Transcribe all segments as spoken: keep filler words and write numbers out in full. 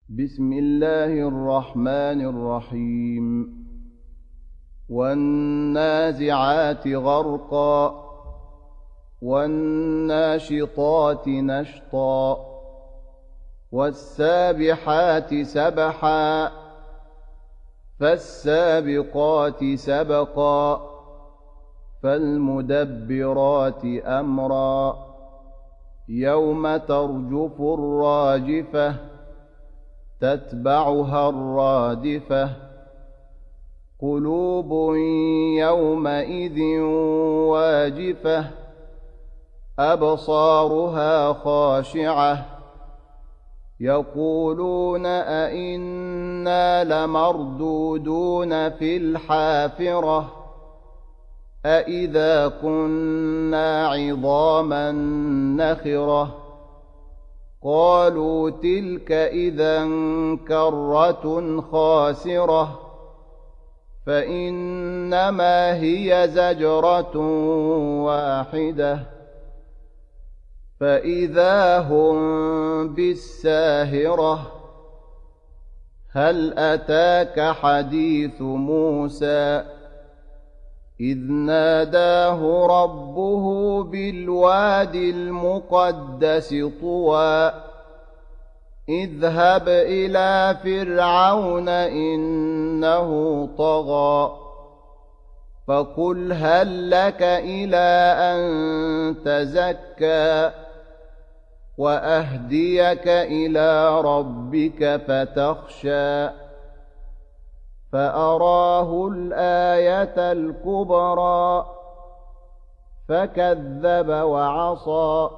بسم الله الرحمن الرحيم والنازعات غرقا والناشطات نشطا والسابحات سبحا فالسابقات سبقا فالمدبرات أمرا يوم ترجف الراجفة تتبعها الرادفة قلوب يومئذ واجفة أبصارها خاشعة يقولون أئنا لمردودون في الحافرة أئذا كنا عظاما نخرة قالوا تلك إذا كرة خاسرة فإنما هي زجرة واحدة فإذا هم بالساهرة هل أتاك حديث موسى إذ ناداه ربه بالواد المقدس طوى اذهب إلى فرعون إنه طغى فقل هل لك إلى أن تزكى وأهديك إلى ربك فتخشى فأراه الآية الكبرى فكذب وعصى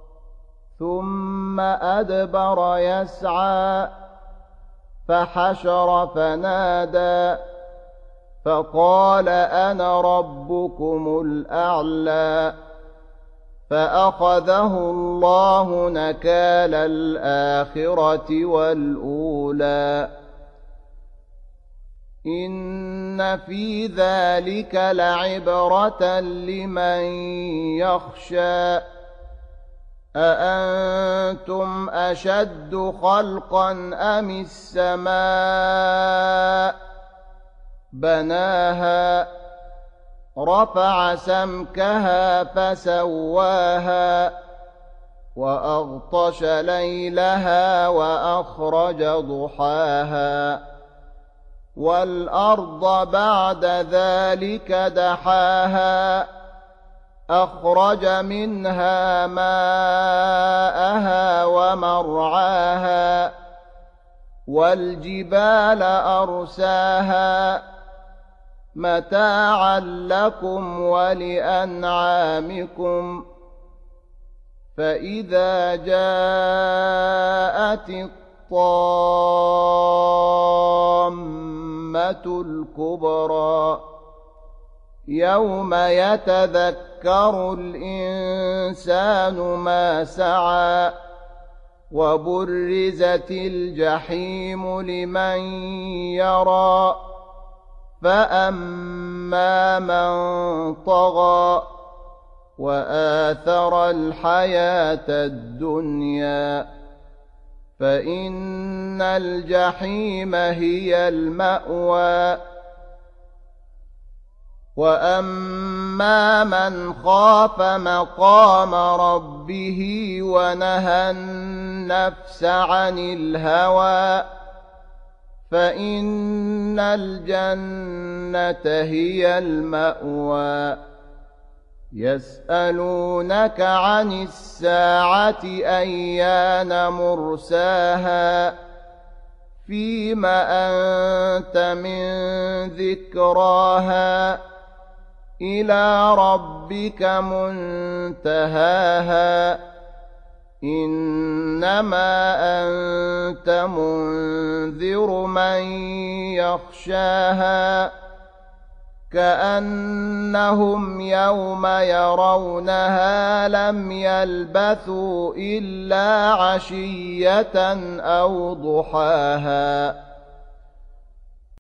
ثم أدبر يسعى فحشر فنادى فقال أنا ربكم الأعلى فأخذه الله نكال الآخرة والأولى إن في ذلك لعبرة لمن يخشى أأنتم أشد خلقا أم السماء بناها رفع سمكها فسواها وأغطش ليلها وأخرج ضحاها والأرض بعد ذلك دحاها أخرج منها ماءها ومرعاها والجبال أرساها متاعا لكم ولأنعامكم فإذا جاءت الطامة الكبرى يوم يتذكر الإنسان ما سعى وبرزت الجحيم لمن يرى فأما من طغى وآثر الحياة الدنيا فإن الجحيم هي المأوى وأما من خاف مقام ربه ونهى النفس عن الهوى فإن الجنة هي المأوى يسألونك عن الساعة أيان مرساها فيم أنت من ذكراها إلى ربك منتهاها إنما أنت منذر من يخشاها كأنهم يوم يرونها لم يلبثوا إلا عشية أو ضحاها